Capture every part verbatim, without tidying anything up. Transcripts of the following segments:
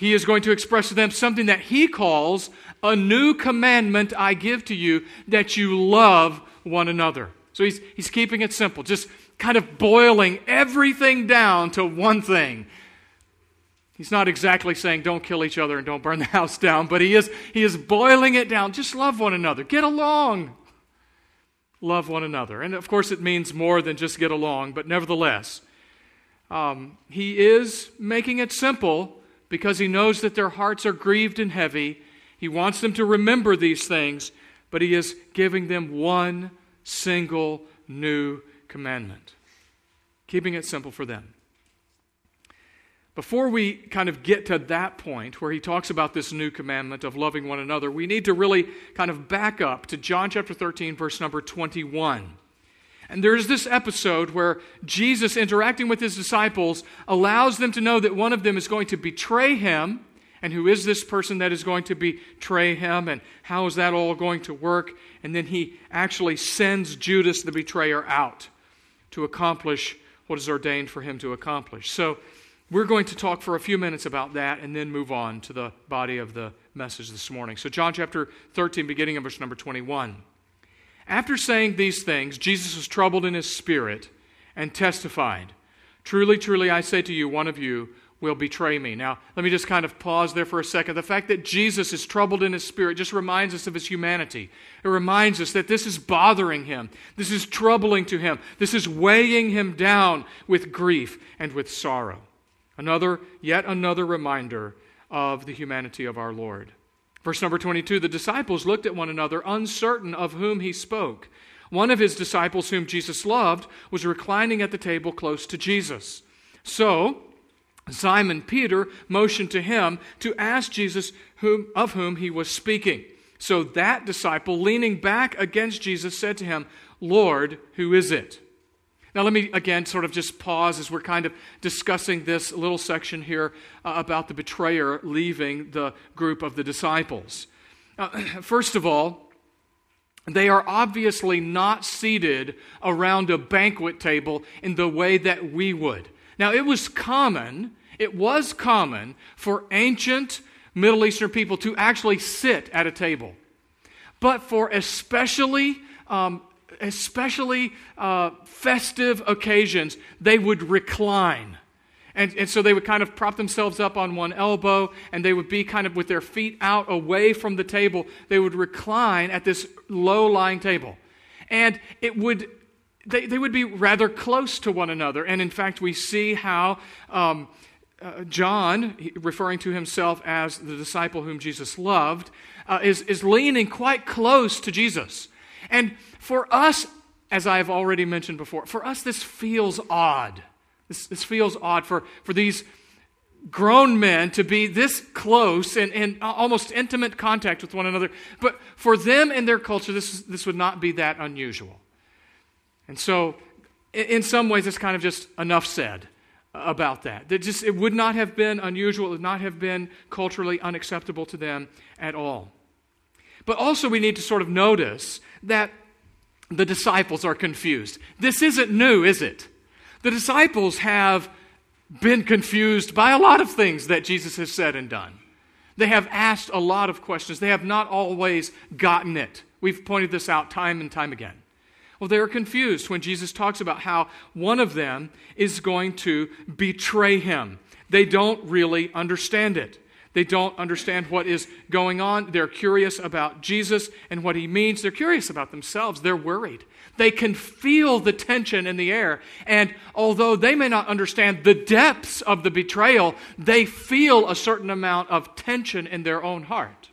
He is going to express to them something that he calls a new commandment I give to you, that you love one another. So he's, he's keeping it simple, just kind of boiling everything down to one thing. He's not exactly saying don't kill each other and don't burn the house down, but he is, he is boiling it down. Just love one another. Get along. Love one another. And of course it means more than just get along, but nevertheless, um, he is making it simple because he knows that their hearts are grieved and heavy. He wants them to remember these things, but he is giving them one single new commandment. Keeping it simple for them. Before we kind of get to that point where he talks about this new commandment of loving one another, we need to really kind of back up to John chapter thirteen, verse number twenty-one. And there's this episode where Jesus, interacting with his disciples, allows them to know that one of them is going to betray him. And who is this person that is going to betray him? And how is that all going to work? And then he actually sends Judas the betrayer out to accomplish what is ordained for him to accomplish. So we're going to talk for a few minutes about that and then move on to the body of the message this morning. So John chapter thirteen, beginning of verse number twenty-one. After saying these things, Jesus was troubled in his spirit and testified, "Truly, truly, I say to you, one of you will betray me." Now, let me just kind of pause there for a second. The fact that Jesus is troubled in his spirit just reminds us of his humanity. It reminds us that this is bothering him. This is troubling to him. This is weighing him down with grief and with sorrow. Another, yet another reminder of the humanity of our Lord. Verse number twenty-two, the disciples looked at one another, uncertain of whom he spoke. One of his disciples, whom Jesus loved, was reclining at the table close to Jesus. So Simon Peter motioned to him to ask Jesus whom, of whom he was speaking. So that disciple, leaning back against Jesus, said to him, "Lord, who is it?" Now let me again sort of just pause as we're kind of discussing this little section here uh, about the betrayer leaving the group of the disciples. Uh, first of all, they are obviously not seated around a banquet table in the way that we would. Now it was common, it was common for ancient Middle Eastern people to actually sit at a table. But for especially um, especially uh, festive occasions, they would recline. And, and so they would kind of prop themselves up on one elbow, and they would be kind of with their feet out away from the table. They would recline at this low-lying table. And it would they, they would be rather close to one another. And in fact, we see how um, uh, John, referring to himself as the disciple whom Jesus loved, uh, is, is leaning quite close to Jesus. And for us, as I have already mentioned before, for us this feels odd. This, this feels odd for, for these grown men to be this close and in almost intimate contact with one another. But for them and their culture, this, this would not be that unusual. And so, in some ways, it's kind of just enough said about that. That just it would not have been unusual, it would not have been culturally unacceptable to them at all. But also we need to sort of notice that the disciples are confused. This isn't new, is it? The disciples have been confused by a lot of things that Jesus has said and done. They have asked a lot of questions. They have not always gotten it. We've pointed this out time and time again. Well, they are confused when Jesus talks about how one of them is going to betray him. They don't really understand it. They don't understand what is going on. They're curious about Jesus and what he means. They're curious about themselves. They're worried. They can feel the tension in the air. And although they may not understand the depths of the betrayal, they feel a certain amount of tension in their own heart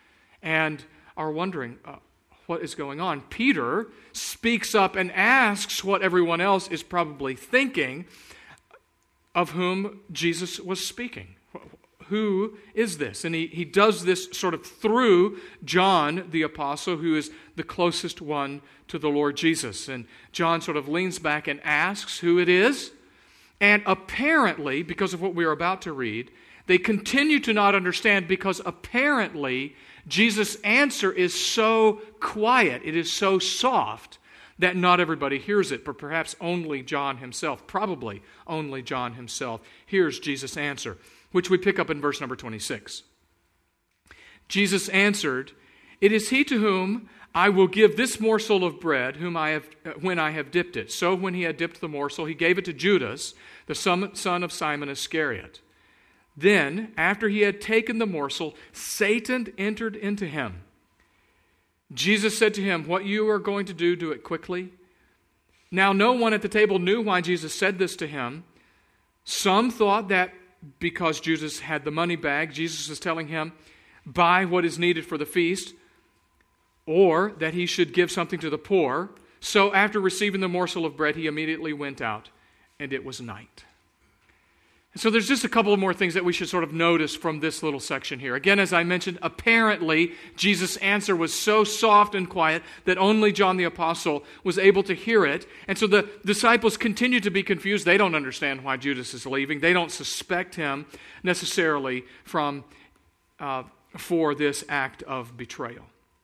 and are wondering uh, what is going on. Peter speaks up and asks what everyone else is probably thinking of whom Jesus was speaking. Who is this? And he, he does this sort of through John the apostle, who is the closest one to the Lord Jesus. And John sort of leans back and asks who it is. And apparently, because of what we are about to read, they continue to not understand because apparently Jesus' answer is so quiet, it is so soft, that not everybody hears it, but perhaps only John himself, probably only John himself, hears Jesus' answer, which we pick up in verse number twenty-six. Jesus answered, "It is he to whom I will give this morsel of bread, whom I have, when I have dipped it." So when he had dipped the morsel, he gave it to Judas, the son of Simon Iscariot. Then, after he had taken the morsel, Satan entered into him. Jesus said to him, "What you are going to do, do it quickly." Now no one at the table knew why Jesus said this to him. Some thought that because Judas had the money bag, Jesus was telling him, buy what is needed for the feast, or that he should give something to the poor. So after receiving the morsel of bread, he immediately went out, and it was night. So there's just a couple of more things that we should sort of notice from this little section here. Again, as I mentioned, apparently Jesus' answer was so soft and quiet that only John the Apostle was able to hear it. And so the disciples continue to be confused. They don't understand why Judas is leaving. They don't suspect him necessarily from uh, for this act of betrayal.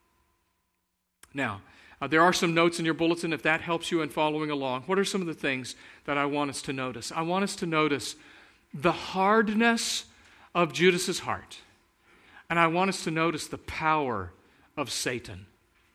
Now, uh, there are some notes in your bulletin if that helps you in following along. What are some of the things that I want us to notice? I want us to notice the hardness of Judas's heart. And I want us to notice the power of Satan.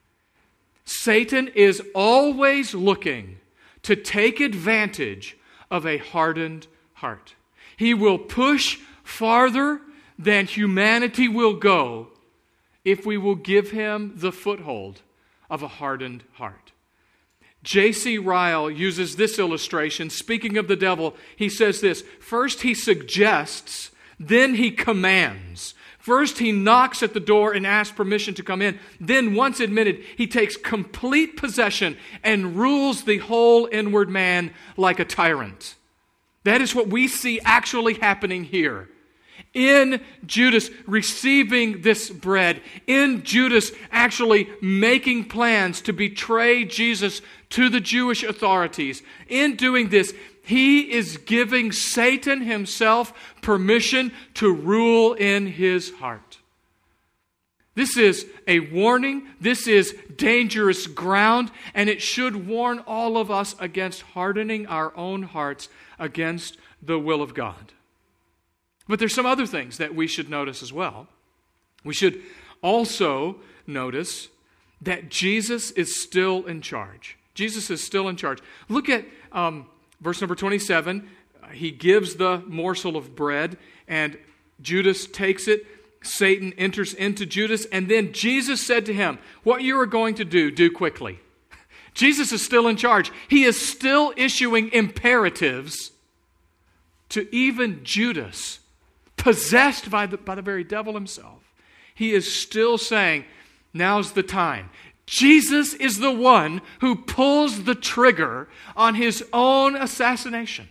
Satan is always looking to take advantage of a hardened heart. He will push farther than humanity will go if we will give him the foothold of a hardened heart. J C Ryle uses this illustration. Speaking of the devil, he says this: first he suggests, then he commands. First he knocks at the door and asks permission to come in. Then, once admitted, he takes complete possession and rules the whole inward man like a tyrant. That is what we see actually happening here. In Judas receiving this bread, in Judas actually making plans to betray Jesus to the Jewish authorities, in doing this, he is giving Satan himself permission to rule in his heart. This is a warning. This is dangerous ground, and it should warn all of us against hardening our own hearts against the will of God. But there's some other things that we should notice as well. We should also notice that Jesus is still in charge. Jesus is still in charge. Look at um, verse number twenty-seven. He gives the morsel of bread, and Judas takes it. Satan enters into Judas, and then Jesus said to him, "What you are going to do, do quickly." Jesus is still in charge. He is still issuing imperatives to even Judas, possessed by the, by the very devil himself. He is still saying, now's the time. Jesus is the one who pulls the trigger on his own assassination.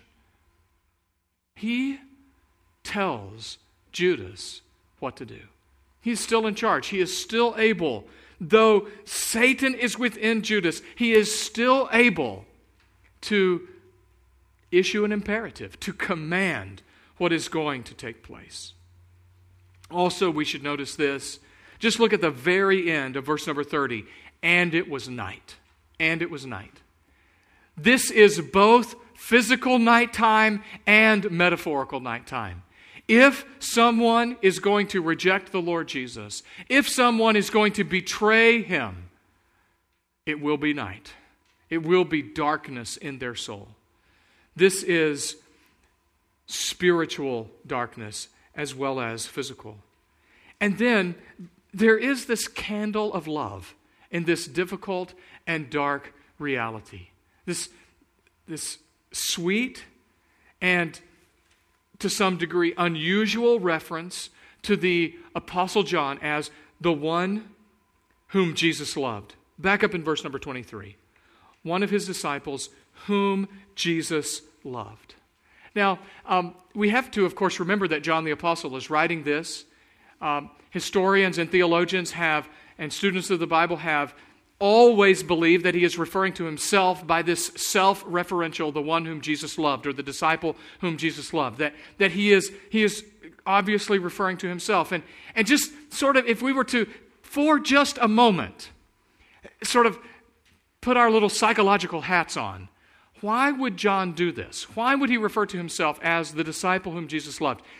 He tells Judas what to do. He's still in charge. He is still able. Though Satan is within Judas, he is still able to issue an imperative, to command what is going to take place. Also, we should notice this. Just look at the very end of verse number thirty. And it was night. And it was night. This is both physical nighttime and metaphorical nighttime. If someone is going to reject the Lord Jesus, if someone is going to betray him, it will be night. It will be darkness in their soul. This is spiritual darkness as well as physical. And then there is this candle of love in this difficult and dark reality. This, this sweet and to some degree unusual reference to the Apostle John as the one whom Jesus loved. Back up in verse number twenty-three. One of his disciples whom Jesus loved. Now, um, we have to, of course, remember that John the Apostle is writing this. Um, historians and theologians have, and students of the Bible have, always believed that he is referring to himself by this self-referential, the one whom Jesus loved, or the disciple whom Jesus loved. That, that he is he is obviously referring to himself. And, and just sort of, if we were to, for just a moment, sort of put our little psychological hats on, why would John do this? Why would he refer to himself as the disciple whom Jesus loved?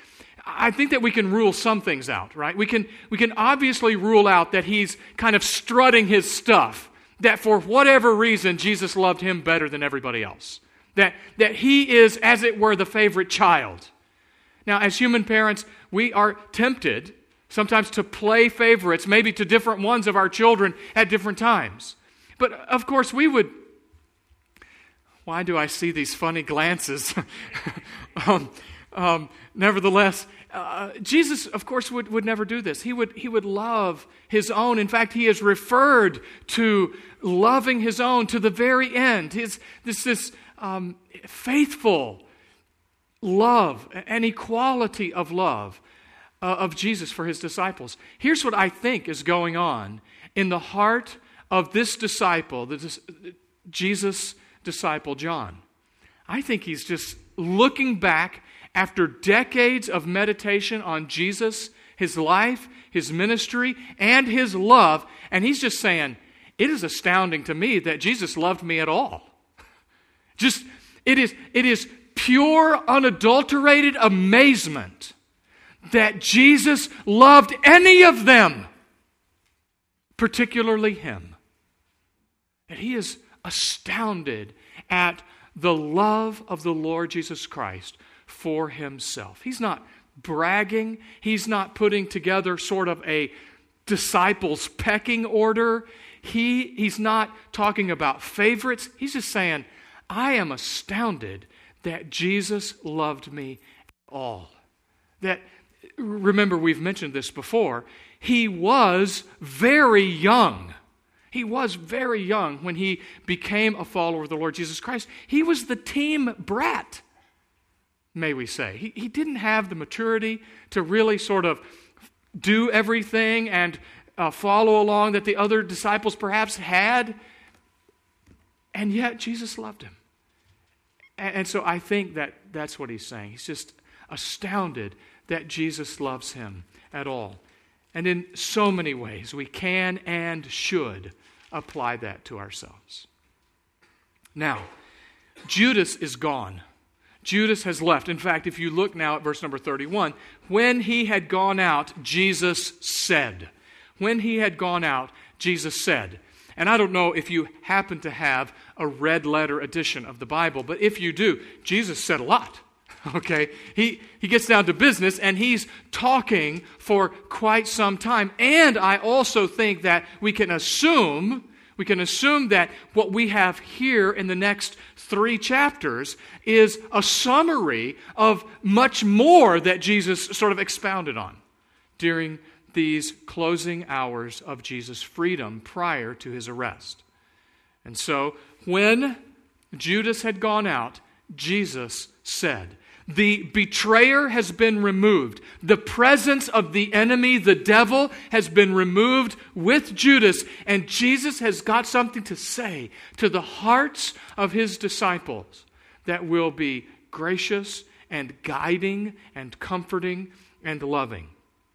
I think that we can rule some things out, right? We can, we can obviously rule out that he's kind of strutting his stuff, that for whatever reason, Jesus loved him better than everybody else. That, that he is, as it were, the favorite child. Now, as human parents, we are tempted sometimes to play favorites, maybe to different ones of our children at different times. But, of course, we would... Why do I see these funny glances? um, um, nevertheless, uh, Jesus, of course, would, would never do this. He would, he would love his own. In fact, he is referred to loving his own to the very end. His, this this um, faithful love and equality of love uh, of Jesus for his disciples. Here's what I think is going on in the heart of this disciple, the Jesus disciple John. I think he's just looking back after decades of meditation on Jesus, his life, his ministry, and his love, and he's just saying, it is astounding to me that Jesus loved me at all. Just, it is, it is pure, unadulterated amazement that Jesus loved any of them, particularly him. And he is astounded at the love of the Lord Jesus Christ for himself. He's not bragging. He's not putting together sort of a disciples' pecking order. He, he's not talking about favorites. He's just saying, I am astounded that Jesus loved me at all. That, remember, we've mentioned this before, he was very young. He was very young when he became a follower of the Lord Jesus Christ. He was the teen brat, may we say. He, he didn't have the maturity to really sort of do everything and uh, follow along that the other disciples perhaps had. And yet Jesus loved him. And, and so I think that that's what he's saying. He's just astounded that Jesus loves him at all. And in so many ways, we can and should apply that to ourselves. Now, Judas is gone. Judas has left. In fact, if you look now at verse number thirty-one, when he had gone out, Jesus said. When he had gone out, Jesus said. And I don't know if you happen to have a red letter edition of the Bible, but if you do, Jesus said a lot. Okay, he, he gets down to business and he's talking for quite some time. And I also think that we can assume, we can assume that what we have here in the next three chapters is a summary of much more that Jesus sort of expounded on during these closing hours of Jesus' freedom prior to his arrest. And so when Judas had gone out, Jesus said, the betrayer has been removed. The presence of the enemy, the devil, has been removed with Judas. And Jesus has got something to say to the hearts of his disciples that will be gracious and guiding and comforting and loving.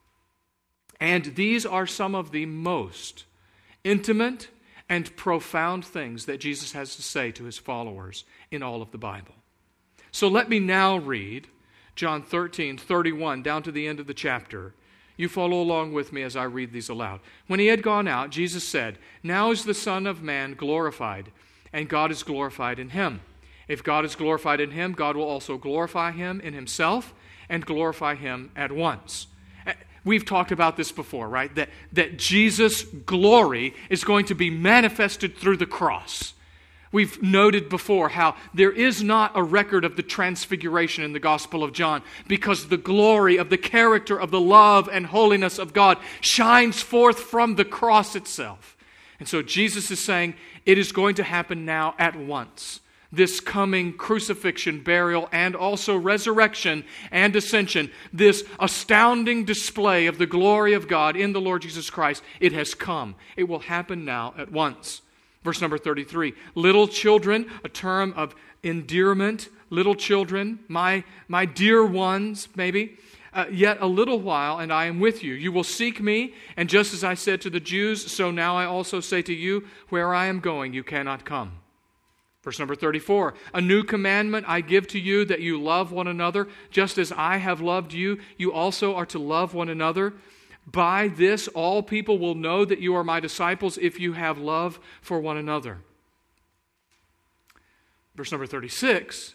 And these are some of the most intimate and profound things that Jesus has to say to his followers in all of the Bible. So let me now read John thirteen, thirty-one, down to the end of the chapter. You follow along with me as I read these aloud. When he had gone out, Jesus said, "Now is the Son of Man glorified, and God is glorified in him. If God is glorified in him, God will also glorify him in himself and glorify him at once." We've talked about this before, right? That, that Jesus' glory is going to be manifested through the cross. We've noted before how there is not a record of the transfiguration in the Gospel of John because the glory of the character of the love and holiness of God shines forth from the cross itself. And so Jesus is saying it is going to happen now at once. This coming crucifixion, burial, and also resurrection and ascension, this astounding display of the glory of God in the Lord Jesus Christ, it has come. It will happen now at once. Verse number thirty-three, little children, a term of endearment, little children, my, my dear ones, maybe, uh, yet a little while, and I am with you. You will seek me, and just as I said to the Jews, so now I also say to you, where I am going, you cannot come. Verse number thirty-four, a new commandment I give to you, that you love one another, just as I have loved you, you also are to love one another. By this all people will know that you are my disciples, if you have love for one another. Verse number thirty-six,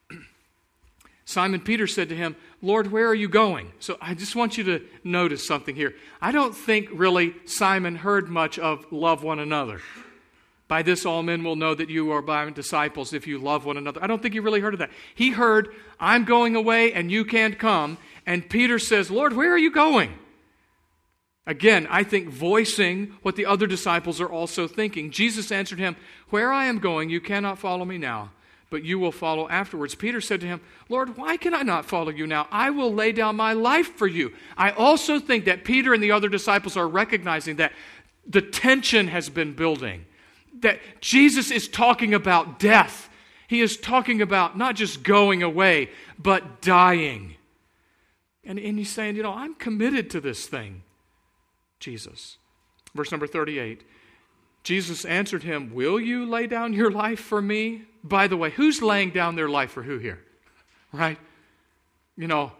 Simon Peter said to him, Lord, where are you going? So I just want you to notice something here. I don't think really Simon heard much of love one another. By this all men will know that you are my disciples if you love one another. I don't think he really heard of that. He heard, I'm going away and you can't come. And Peter says, Lord, where are you going? Again, I think voicing what the other disciples are also thinking. Jesus answered him, where I am going, you cannot follow me now, but you will follow afterwards. Peter said to him, Lord, why can I not follow you now? I will lay down my life for you. I also think that Peter and the other disciples are recognizing that the tension has been building. That Jesus is talking about death. He is talking about not just going away, but dying. And, and he's saying, you know, I'm committed to this thing, Jesus. Verse number thirty-eight. Jesus answered him, will you lay down your life for me? By the way, who's laying down their life for who here? Right? You know,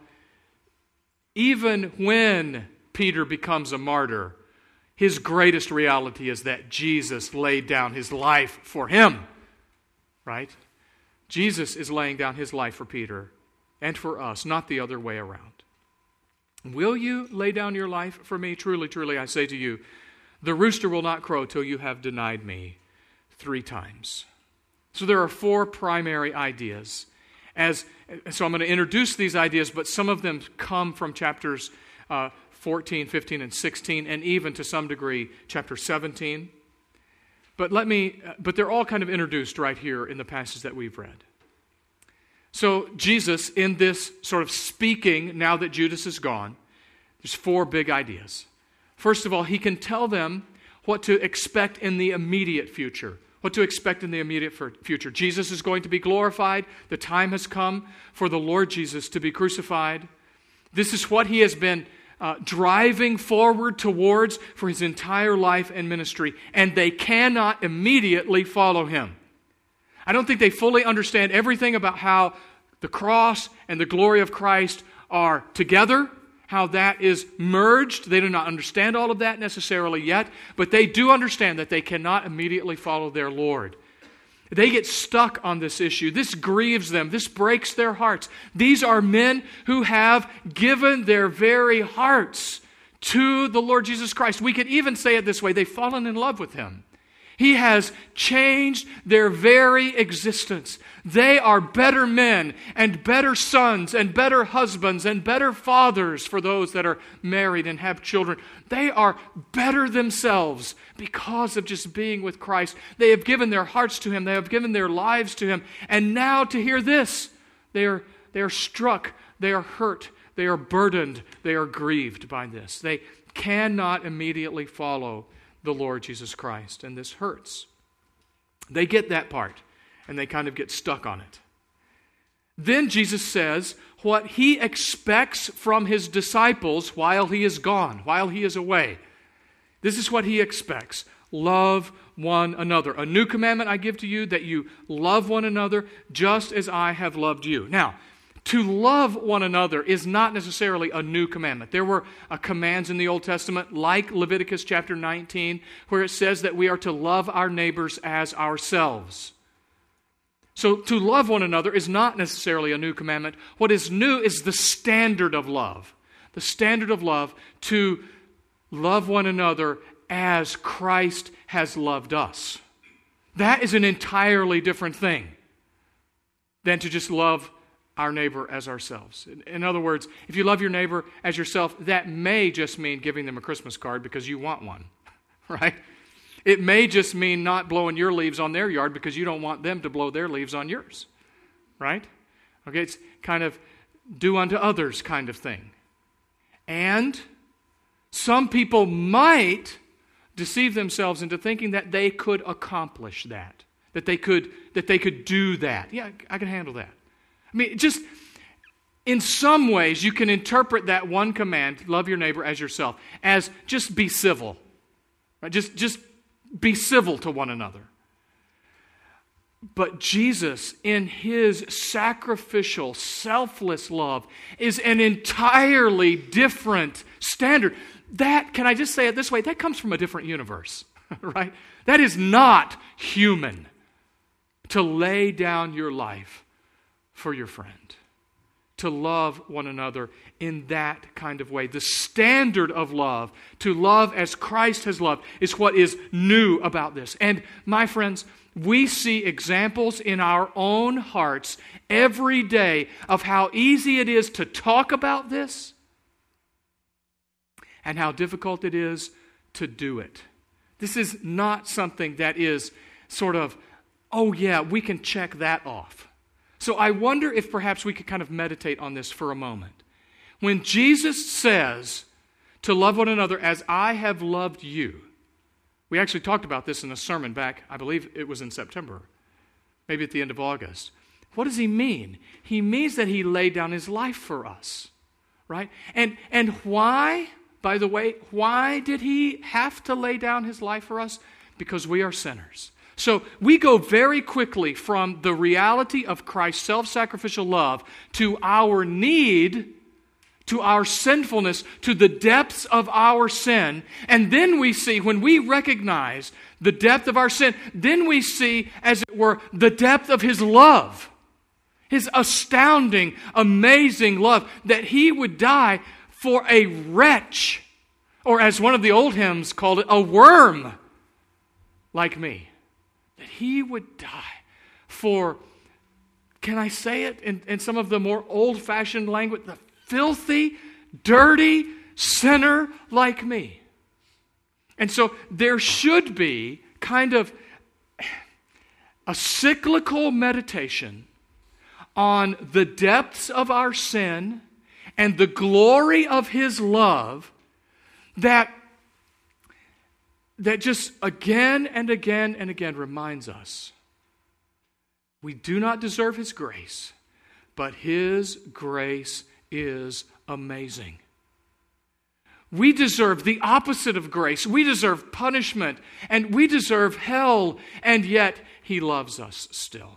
even when Peter becomes a martyr, his greatest reality is that Jesus laid down his life for him, right? Jesus is laying down his life for Peter and for us, not the other way around. Will you lay down your life for me? Truly, truly, I say to you, the rooster will not crow till you have denied me three times. So there are four primary ideas. As so I'm going to introduce these ideas, but some of them come from chapters uh, fourteen, fifteen, and sixteen, and even to some degree, chapter seventeen. But let me, but they're all kind of introduced right here in the passage that we've read. So Jesus, in this sort of speaking, now that Judas is gone, there's four big ideas. First of all, he can tell them what to expect in the immediate future. What to expect in the immediate future. Jesus is going to be glorified. The time has come for the Lord Jesus to be crucified. This is what he has been Uh, driving forward towards for his entire life and ministry, and they cannot immediately follow him. I don't think they fully understand everything about how the cross and the glory of Christ are together, how that is merged. They do not understand all of that necessarily yet, but they do understand that they cannot immediately follow their Lord. They get stuck on this issue. This grieves them. This breaks their hearts. These are men who have given their very hearts to the Lord Jesus Christ. We could even say it this way. They've fallen in love with him. He has changed their very existence. They are better men and better sons and better husbands and better fathers for those that are married and have children. They are better themselves because of just being with Christ. They have given their hearts to him. They have given their lives to him. And now to hear this, they are, they are struck. They are hurt. They are burdened. They are grieved by this. They cannot immediately follow the Lord Jesus Christ, and this hurts. They get that part, and they kind of get stuck on it. Then Jesus says what he expects from his disciples while he is gone, while he is away. This is what he expects. Love one another. A new commandment I give to you, that you love one another just as I have loved you. Now, to love one another is not necessarily a new commandment. There were uh, commands in the Old Testament, like Leviticus chapter nineteen, where it says that we are to love our neighbors as ourselves. So to love one another is not necessarily a new commandment. What is new is the standard of love. The standard of love to love one another as Christ has loved us. That is an entirely different thing than to just love our neighbor as ourselves. In other words, if you love your neighbor as yourself, that may just mean giving them a Christmas card because you want one, right? It may just mean not blowing your leaves on their yard because you don't want them to blow their leaves on yours, right? Okay, it's kind of do unto others kind of thing. And some people might deceive themselves into thinking that they could accomplish that, that they could, that they could do that. Yeah, I can handle that. I mean, just in some ways, you can interpret that one command, love your neighbor as yourself, as just be civil. Right? Just, just be civil to one another. But Jesus, in his sacrificial, selfless love, is an entirely different standard. That, can I just say it this way, that comes from a different universe, right? That is not human to lay down your life for your friend, to love one another in that kind of way. The standard of love, to love as Christ has loved, is what is new about this. And my friends, we see examples in our own hearts every day of how easy it is to talk about this and how difficult it is to do it. This is not something that is sort of, oh yeah, we can check that off. So I wonder if perhaps we could kind of meditate on this for a moment. When Jesus says to love one another as I have loved you, we actually talked about this in a sermon back, I believe it was in September, maybe at the end of August. What does he mean? He means that he laid down his life for us, right? And, and why, by the way, why did he have to lay down his life for us? Because we are sinners. So we go very quickly from the reality of Christ's self-sacrificial love to our need, to our sinfulness, to the depths of our sin. And then we see, when we recognize the depth of our sin, then we see, as it were, the depth of his love. His astounding, amazing love, that he would die for a wretch, or as one of the old hymns called it, a worm like me. That he would die for, can I say it in, in some of the more old-fashioned language, the filthy, dirty sinner like me. And so there should be kind of a cyclical meditation on the depths of our sin and the glory of his love that that just again and again and again reminds us we do not deserve his grace, but his grace is amazing. We deserve the opposite of grace. We deserve punishment, and we deserve hell, and yet he loves us still.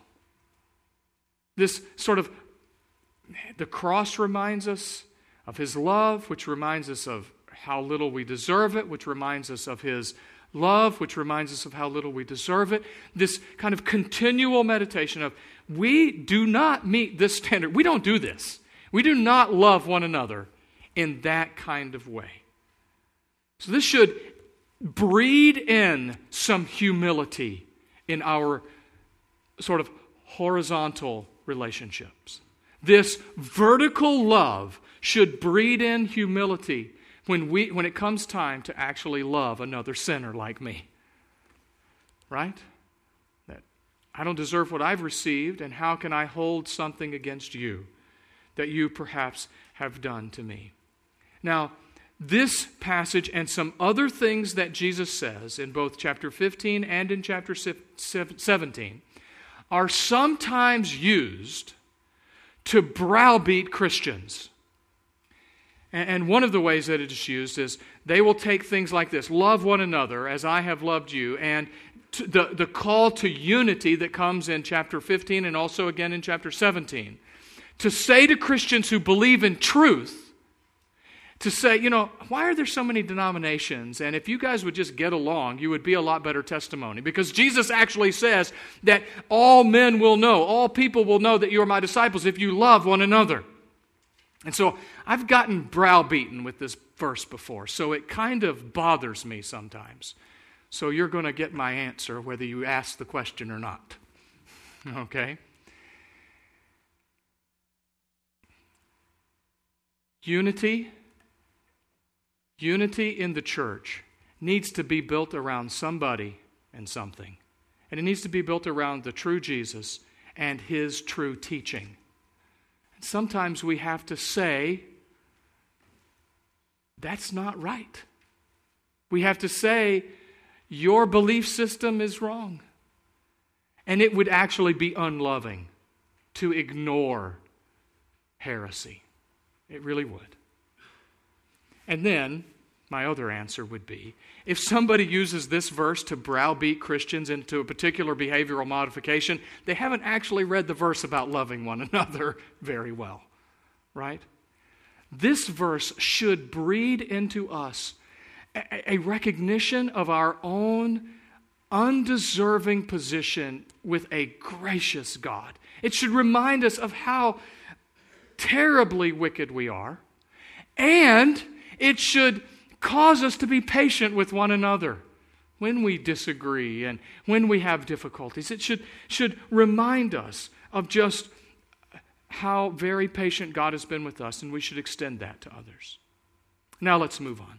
This sort of, the cross reminds us of his love, which reminds us of how little we deserve it, which reminds us of his love, which reminds us of how little we deserve it. This kind of continual meditation of, we do not meet this standard. We don't do this. We do not love one another in that kind of way. So this should breed in some humility in our sort of horizontal relationships. This vertical love should breed in humility when we when it comes time to actually love another sinner like me. Right? That I don't deserve what I've received, and how can I hold something against you that you perhaps have done to me? Now, this passage and some other things that Jesus says in both chapter fifteen and in chapter seventeen are sometimes used to browbeat Christians. And one of the ways that it is used is they will take things like this: love one another as I have loved you, and the, the call to unity that comes in chapter fifteen and also again in chapter seventeen. To say to Christians who believe in truth, to say, you know, why are there so many denominations? And if you guys would just get along, you would be a lot better testimony. Because Jesus actually says that all men will know, all people will know that you are my disciples if you love one another. And so I've gotten browbeaten with this verse before, so it kind of bothers me sometimes. So you're going to get my answer whether you ask the question or not. Okay? Unity, unity in the church needs to be built around somebody and something. And it needs to be built around the true Jesus and his true teaching. Sometimes we have to say, that's not right. We have to say, your belief system is wrong. And it would actually be unloving to ignore heresy. It really would. And then, my other answer would be, if somebody uses this verse to browbeat Christians into a particular behavioral modification, they haven't actually read the verse about loving one another very well, right? This verse should breed into us a, a recognition of our own undeserving position with a gracious God. It should remind us of how terribly wicked we are, and it should cause us to be patient with one another when we disagree and when we have difficulties. It should, should remind us of just how very patient God has been with us, and we should extend that to others. Now let's move on.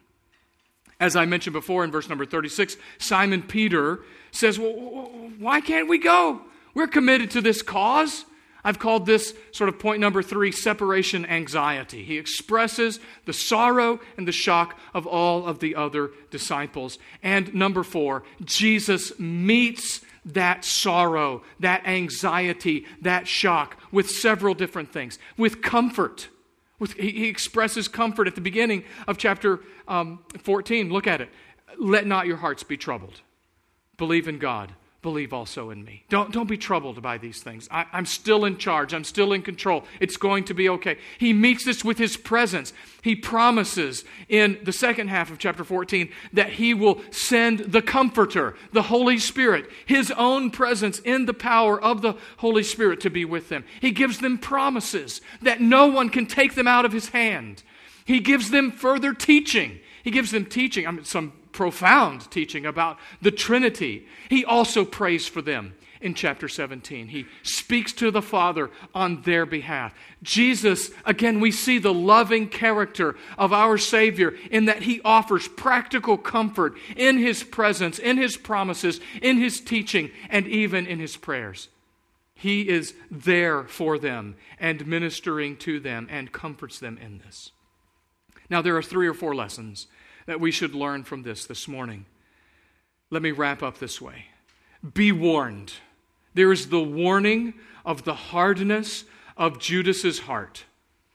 As I mentioned before in verse number thirty-six, Simon Peter says, well, why can't we go? We're committed to this cause. I've called this sort of point number three, separation anxiety. He expresses the sorrow and the shock of all of the other disciples. And number four, Jesus meets that sorrow, that anxiety, that shock with several different things. With comfort. With, he, he expresses comfort at the beginning of chapter um, fourteen. Look at it. Let not your hearts be troubled. Believe in God. Believe also in me. Don't, don't be troubled by these things. I, I'm still in charge. I'm still in control. It's going to be okay. He meets this with his presence. He promises in the second half of chapter fourteen that he will send the Comforter, the Holy Spirit, his own presence in the power of the Holy Spirit to be with them. He gives them promises that no one can take them out of his hand. He gives them further teaching. He gives them teaching, I mean, some profound teaching about the Trinity. He also prays for them in chapter seventeen. He speaks to the Father on their behalf. Jesus, again, we see the loving character of our Savior in that he offers practical comfort in his presence, in his promises, in his teaching, and even in his prayers. He is there for them and ministering to them and comforts them in this. Now, there are three or four lessons that we should learn from this this morning. Let me wrap up this way. Be warned. There is the warning of the hardness of Judas's heart.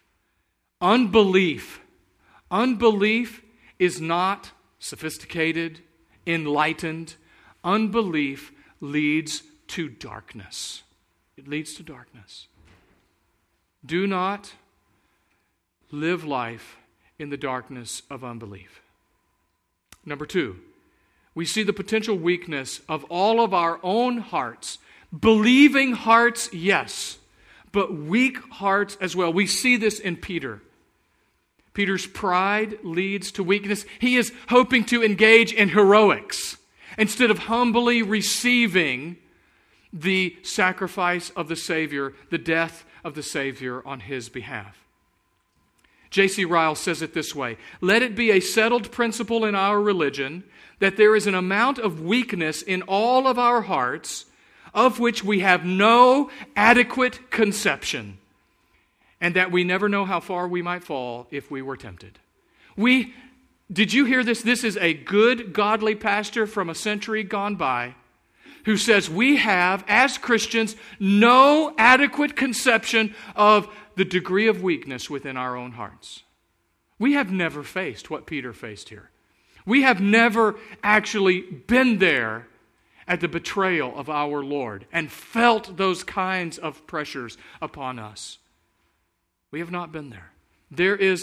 Unbelief. Unbelief is not sophisticated, enlightened. Unbelief leads to darkness. It leads to darkness. Do not live life in the darkness of unbelief. Number two, we see the potential weakness of all of our own hearts. Believing hearts, yes, but weak hearts as well. We see this in Peter. Peter's pride leads to weakness. He is hoping to engage in heroics instead of humbly receiving the sacrifice of the Savior, the death of the Savior on his behalf. J C Ryle says it this way: let it be a settled principle in our religion that there is an amount of weakness in all of our hearts of which we have no adequate conception, and that we never know how far we might fall if we were tempted. We, did you hear this? This is a good, godly pastor from a century gone by who says we have, as Christians, no adequate conception of the degree of weakness within our own hearts. We have never faced what Peter faced here. We have never actually been there at the betrayal of our Lord and felt those kinds of pressures upon us. We have not been there. There is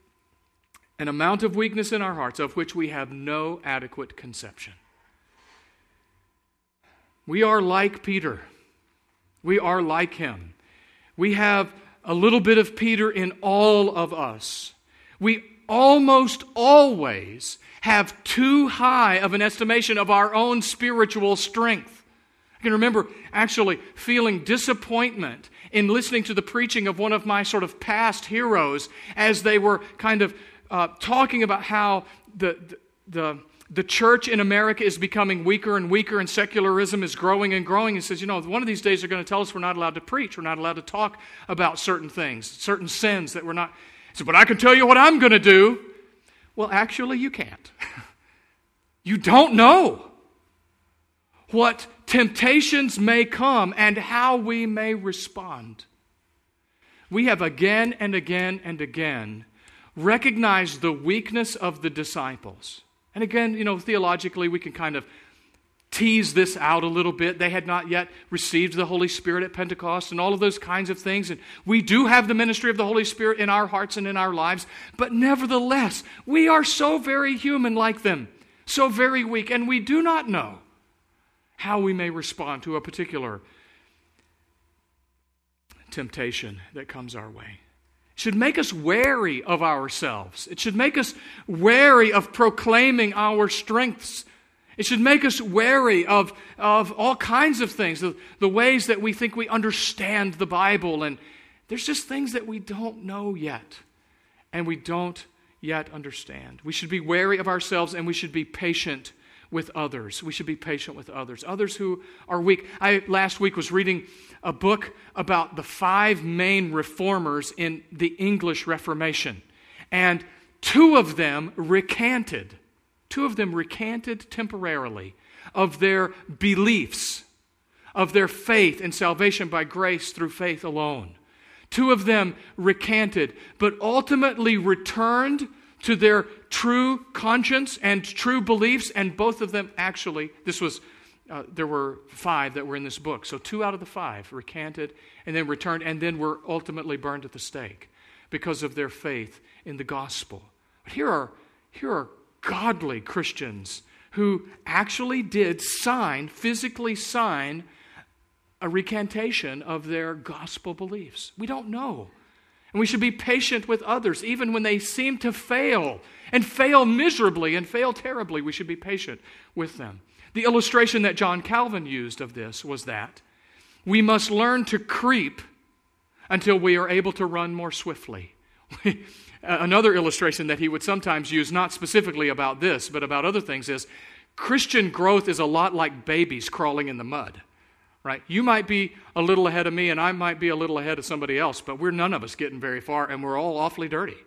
an amount of weakness in our hearts of which we have no adequate conception. We are like Peter. We are like him. We have a little bit of Peter in all of us. We almost always have too high of an estimation of our own spiritual strength. I can remember actually feeling disappointment in listening to the preaching of one of my sort of past heroes as they were kind of uh, talking about how the, the, the The church in America is becoming weaker and weaker, and secularism is growing and growing. He says, you know, one of these days they're going to tell us we're not allowed to preach. We're not allowed to talk about certain things, certain sins that we're not. He said, but I can tell you what I'm going to do. Well, actually, you can't. You don't know what temptations may come and how we may respond. We have again and again and again recognized the weakness of the disciples. And again, you know, theologically, we can kind of tease this out a little bit. They had not yet received the Holy Spirit at Pentecost and all of those kinds of things. And we do have the ministry of the Holy Spirit in our hearts and in our lives. But nevertheless, we are so very human like them, so very weak, and we do not know how we may respond to a particular temptation that comes our way. It should make us wary of ourselves. It should make us wary of proclaiming our strengths. It should make us wary of, of all kinds of things, the, the ways that we think we understand the Bible. And there's just things that we don't know yet, and we don't yet understand. We should be wary of ourselves, and we should be patient with others. We should be patient with others, others who are weak. I last week was reading a book about the five main reformers in the English Reformation, and two of them recanted. Two of them recanted temporarily of their beliefs, of their faith in salvation by grace through faith alone. Two of them recanted, but ultimately returned to their true conscience and true beliefs, and both of them actually, this was, uh, there were five that were in this book, so two out of the five recanted and then returned and then were ultimately burned at the stake because of their faith in the gospel. But here are, here are godly Christians who actually did sign, physically sign, a recantation of their gospel beliefs. We don't know. And we should be patient with others, even when they seem to fail, and fail miserably, and fail terribly. We should be patient with them. The illustration that John Calvin used of this was that we must learn to creep until we are able to run more swiftly. Another illustration that he would sometimes use, not specifically about this, but about other things, is Christian growth is a lot like babies crawling in the mud, right? You might be a little ahead of me, and I might be a little ahead of somebody else, but we're none of us getting very far, and we're all awfully dirty.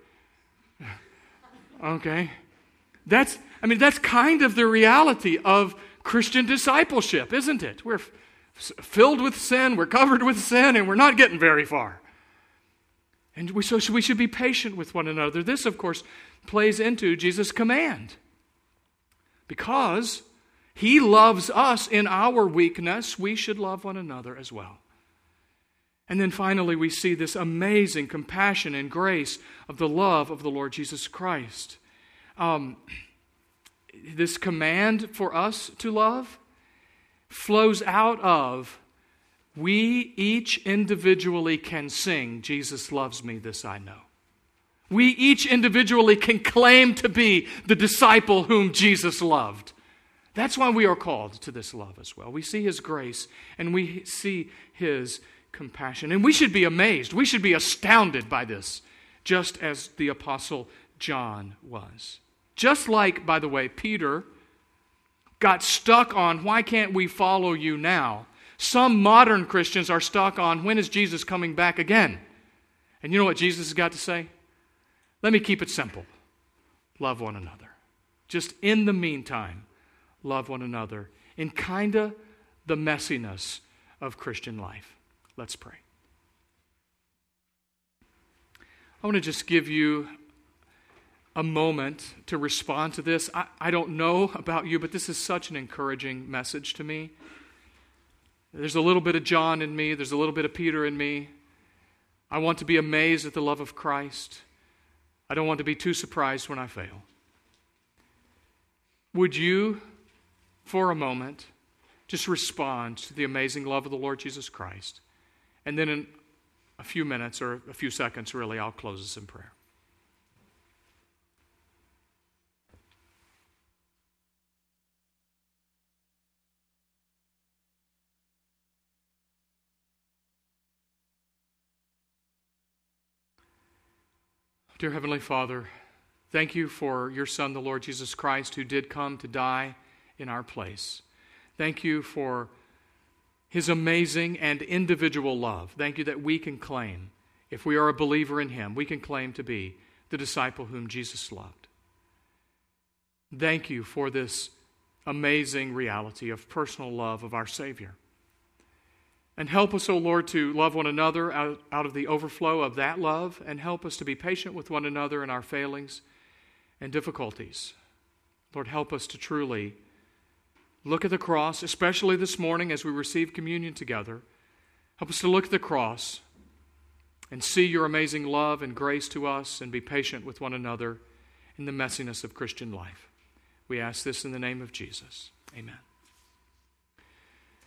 Okay? That's, I mean, that's kind of the reality of Christian discipleship, isn't it? We're f- filled with sin, we're covered with sin, and we're not getting very far. And we, so we should be patient with one another. This, of course, plays into Jesus' command. Because He loves us in our weakness, we should love one another as well. And then finally, we see this amazing compassion and grace of the love of the Lord Jesus Christ. Um, this command for us to love flows out of we each individually can sing, Jesus loves me, this I know. We each individually can claim to be the disciple whom Jesus loved. That's why we are called to this love as well. We see His grace and we see His compassion. And we should be amazed. We should be astounded by this, just as the Apostle John was. Just like, by the way, Peter got stuck on, why can't we follow you now? Some modern Christians are stuck on, when is Jesus coming back again? And you know what Jesus has got to say? Let me keep it simple. Love one another. Just in the meantime, love one another in kind of the messiness of Christian life. Let's pray. I want to just give you a moment to respond to this. I, I don't know about you, but this is such an encouraging message to me. There's a little bit of John in me. There's a little bit of Peter in me. I want to be amazed at the love of Christ. I don't want to be too surprised when I fail. Would you, for a moment, just respond to the amazing love of the Lord Jesus Christ? And then in a few minutes, or a few seconds really, I'll close this in prayer. Dear Heavenly Father, thank you for your Son, the Lord Jesus Christ, who did come to die in our place. Thank you for His amazing and individual love. Thank you that we can claim, if we are a believer in Him, we can claim to be the disciple whom Jesus loved. Thank you for this amazing reality of personal love of our Savior. And help us, O Lord, to love one another out, out of the overflow of that love, and help us to be patient with one another in our failings and difficulties. Lord, help us to truly look at the cross, especially this morning as we receive communion together. Help us to look at the cross and see your amazing love and grace to us, and be patient with one another in the messiness of Christian life. We ask this in the name of Jesus. Amen.